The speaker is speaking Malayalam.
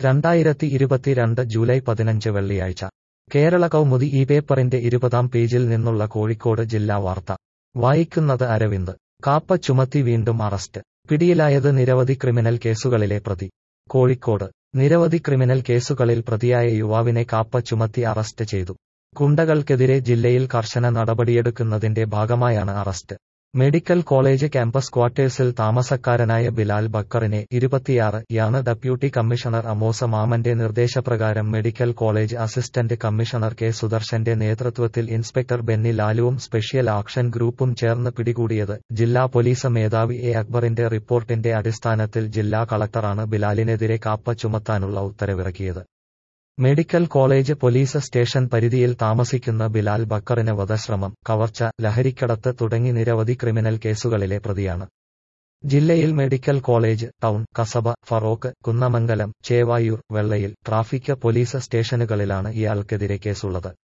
2022 ജൂലൈ 15 വെള്ളിയാഴ്ച കേരള കൗമുദി ഈ പേപ്പറിന്റെ 20-ാം പേജിൽ നിന്നുള്ള കോഴിക്കോട് ജില്ലാ വാർത്ത വായിക്കുന്നത് അരവിന്ദ്. കാപ്പ ചുമത്തി വീണ്ടും അറസ്റ്റ്. പിടിയിലായത് നിരവധി ക്രിമിനൽ കേസുകളിലെ പ്രതി. കോഴിക്കോട് നിരവധി ക്രിമിനൽ കേസുകളിൽ പ്രതിയായ യുവാവിനെ കാപ്പ ചുമത്തി അറസ്റ്റ് ചെയ്തു. ഗുണ്ടകൾക്കെതിരെ ജില്ലയിൽ കർശന നടപടിയെടുക്കുന്നതിന്റെ ഭാഗമായാണ് അറസ്റ്റ്. മെഡിക്കൽ കോളേജ് ക്യാമ്പസ് ക്വാർട്ടേഴ്സിൽ താമസക്കാരനായ ബിലാൽ ബക്കറിനെ 26 യാണ് ഡെപ്യൂട്ടി കമ്മീഷണർ അമോസ മാമന്റെ നിർദ്ദേശപ്രകാരം medical college assistant commissioner K സുദർശന്റെ നേതൃത്വത്തിൽ ഇൻസ്പെക്ടർ ബെന്നി ലാലുവും സ്പെഷ്യൽ ആക്ഷൻ ഗ്രൂപ്പും ചേർന്ന് പിടികൂടിയത്. ജില്ലാ പോലീസ് മേധാവി എ അക്ബറിന്റെ റിപ്പോർട്ടിന്റെ അടിസ്ഥാനത്തിൽ ജില്ലാ കളക്ടറാണ് ബിലാലിനെതിരെ കാപ്പ ചുമത്താനുള്ള ഉത്തരവിറക്കിയത്. മെഡിക്കൽ കോളേജ് പോലീസ് സ്റ്റേഷൻ പരിധിയിൽ താമസിക്കുന്ന ബിലാൽ ബക്കറിന് വധശ്രമം, കവർച്ച, ലഹരിക്കടത്ത് തുടങ്ങി നിരവധി ക്രിമിനൽ കേസുകളിലെ പ്രതിയാണ്. ജില്ലയിൽ medical college, town, Kasaba, Feroke, Kunnamangalam, Chevayur, Vellayil, traffic police സ്റ്റേഷനുകളിലാണ് ഇയാൾക്കെതിരെ കേസുള്ളത്.